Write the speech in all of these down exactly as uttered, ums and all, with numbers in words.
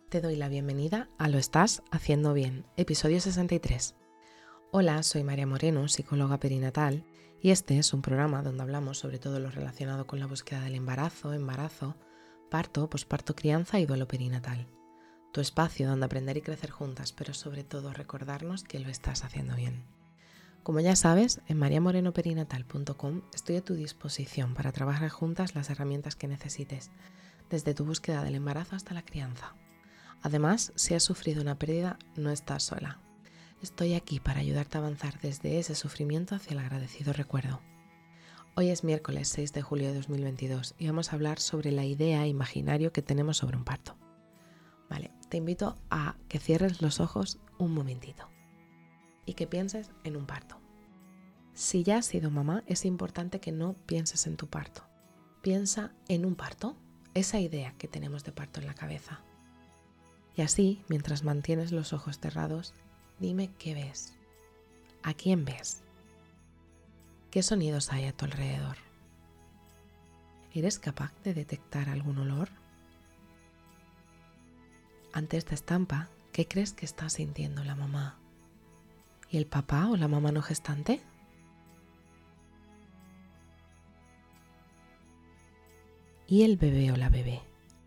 Te doy la bienvenida a Lo estás haciendo bien, episodio sesenta y tres. Hola, soy María Moreno, psicóloga perinatal, y este es un programa donde hablamos sobre todo lo relacionado con la búsqueda del embarazo, embarazo, parto, posparto, crianza y duelo perinatal. Tu espacio donde aprender y crecer juntas, pero sobre todo recordarnos que lo estás haciendo bien. Como ya sabes, en maria moreno perinatal punto com estoy a tu disposición para trabajar juntas las herramientas que necesites, desde tu búsqueda del embarazo hasta la crianza. Además, si has sufrido una pérdida, no estás sola. Estoy aquí para ayudarte a avanzar desde ese sufrimiento hacia el agradecido recuerdo. Hoy es miércoles seis de julio de dos mil veintidós y vamos a hablar sobre la idea e imaginario que tenemos sobre un parto. Vale, te invito a que cierres los ojos un momentito y que pienses en un parto. Si ya has sido mamá, es importante que no pienses en tu parto. Piensa en un parto, esa idea que tenemos de parto en la cabeza. Y así, mientras mantienes los ojos cerrados, dime qué ves. ¿A quién ves? ¿Qué sonidos hay a tu alrededor? ¿Eres capaz de detectar algún olor? Ante esta estampa, ¿qué crees que está sintiendo la mamá? ¿Y el papá o la mamá no gestante? ¿Y el bebé o la bebé?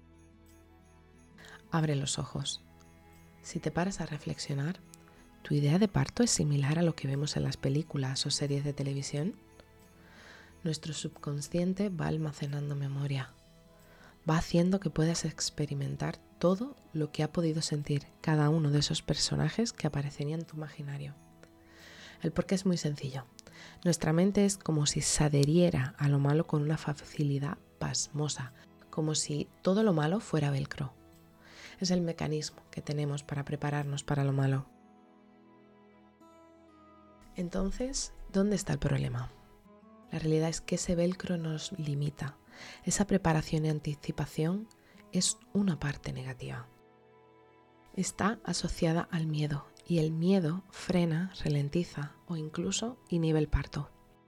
Abre los ojos. Si te paras a reflexionar, ¿tu idea de parto es similar a lo que vemos en las películas o series de televisión? Nuestro subconsciente va almacenando memoria, va haciendo que puedas experimentar todo lo que ha podido sentir cada uno de esos personajes que aparecerían en tu imaginario. El porqué es muy sencillo. Nuestra mente es como si se adheriera a lo malo con una facilidad pasmosa, como si todo lo malo fuera velcro. Es el mecanismo que tenemos para prepararnos para lo malo. Entonces, ¿dónde está el problema? La realidad es que ese velcro nos limita. Esa preparación y anticipación es una parte negativa. Está asociada al miedo y el miedo frena, ralentiza o incluso inhibe el parto.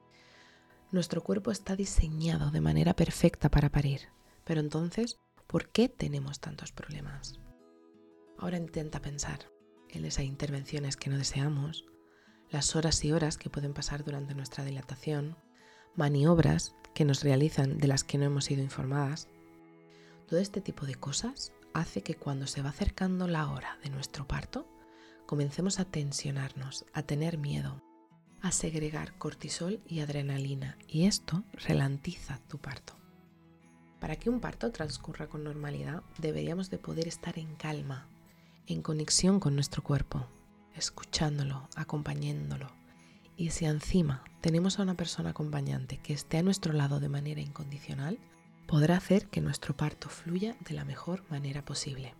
Nuestro cuerpo está diseñado de manera perfecta para parir, pero entonces, ¿por qué tenemos tantos problemas? Ahora intenta pensar en esas intervenciones que no deseamos, las horas y horas que pueden pasar durante nuestra dilatación, maniobras que nos realizan de las que no hemos sido informadas. Todo este tipo de cosas hace que cuando se va acercando la hora de nuestro parto, comencemos a tensionarnos, a tener miedo, a segregar cortisol y adrenalina, y esto ralentiza tu parto. Para que un parto transcurra con normalidad, deberíamos de poder estar en calma, en conexión con nuestro cuerpo, escuchándolo, acompañándolo. Y si encima tenemos a una persona acompañante que esté a nuestro lado de manera incondicional, podrá hacer que nuestro parto fluya de la mejor manera posible.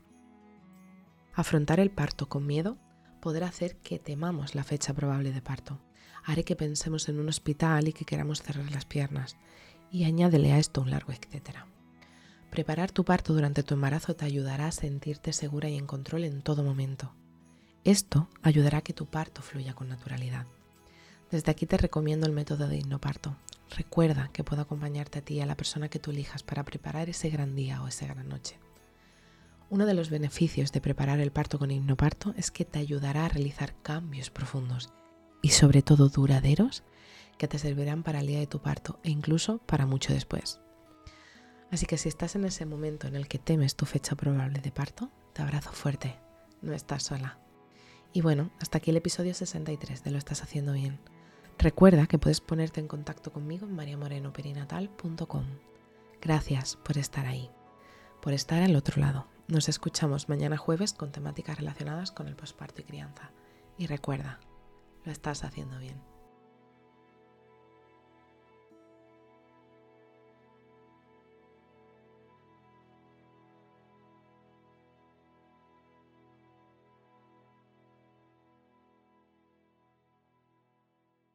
Afrontar el parto con miedo podrá hacer que temamos la fecha probable de parto. Haré que pensemos en un hospital y que queramos cerrar las piernas. Y añádele a esto un largo etcétera. Preparar tu parto durante tu embarazo te ayudará a sentirte segura y en control en todo momento. Esto ayudará a que tu parto fluya con naturalidad. Desde aquí te recomiendo el método de hipnoparto. Recuerda que puedo acompañarte a ti y a la persona que tú elijas para preparar ese gran día o esa gran noche. Uno de los beneficios de preparar el parto con hipnoparto es que te ayudará a realizar cambios profundos y sobre todo duraderos que te servirán para el día de tu parto e incluso para mucho después. Así que si estás en ese momento en el que temes tu fecha probable de parto, te abrazo fuerte, no estás sola. Y bueno, hasta aquí el episodio sesenta y tres de Lo estás haciendo bien. Recuerda que puedes ponerte en contacto conmigo en maria moreno perinatal punto com. Gracias por estar ahí, por estar al otro lado. Nos escuchamos mañana jueves con temáticas relacionadas con el posparto y crianza. Y recuerda, lo estás haciendo bien.